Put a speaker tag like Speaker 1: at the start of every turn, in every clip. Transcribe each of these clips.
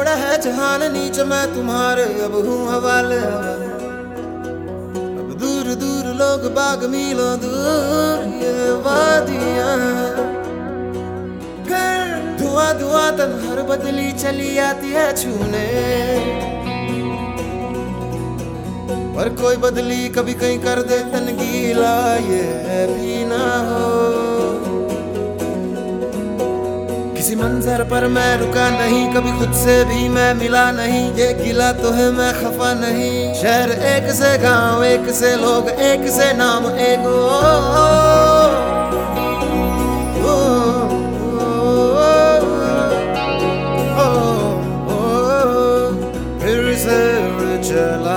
Speaker 1: छोड़ा है जहान नीच, मैं तुम्हारे अब हूँ हवाले। अब दूर दूर लोग बाग मीलों दूर ये वादियां, धुआं धुआं तन हर बदली चली आती है छूने। पर कोई बदली कभी कहीं कर दे तन गीला, ये भी ना हो। किसी मंजर पर मैं रुका नहीं, कभी खुद से भी मैं मिला नहीं। ये गिला तो है मैं खफा नहीं। शहर एक से गांव, एक से लोग, एक से नाम, एक फिर से चला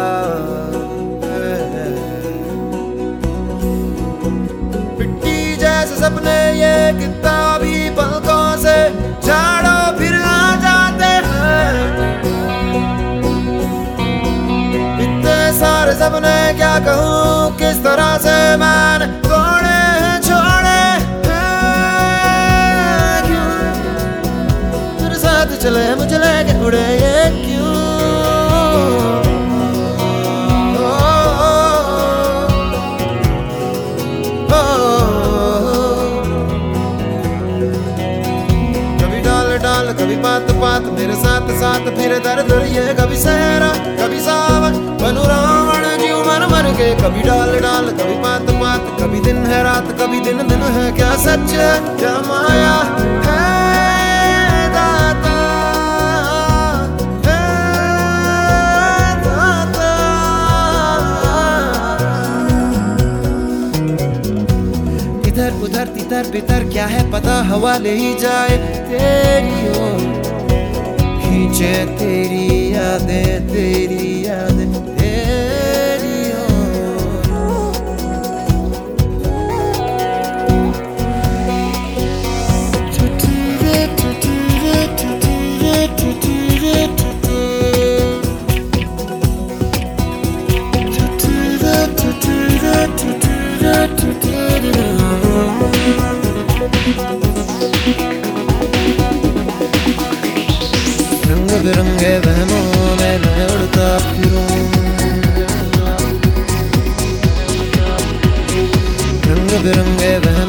Speaker 1: सपने ये किताबी पलकों से झाड़ो फिर आ जाते हैं। इतने सारे सपने क्या कहूँ किस तरह से मैंने तोड़े हैं, छोड़े हैं क्यों? तेरे साथ चले मुझे लेके उड़े ये क्यों? कभी बात बात मेरे साथ साथ फिर दर्द ये, कभी सहरा कभी सावन बनू रावण जीव मर मर के। कभी डाल डाल कभी बात बात, कभी दिन है रात कभी दिन दिन है। क्या सच है क्या माया है दाता, है दाता। इधर उधर तितर बितर क्या है पता, हवा ले ही जाए तेरी ओर। खींचे तेरी यादें, तेरी यादें तेरी ओर। रंग बिरंगे वहमों में मैं उड़ता फिरूं, रंग बिरंगे वहमों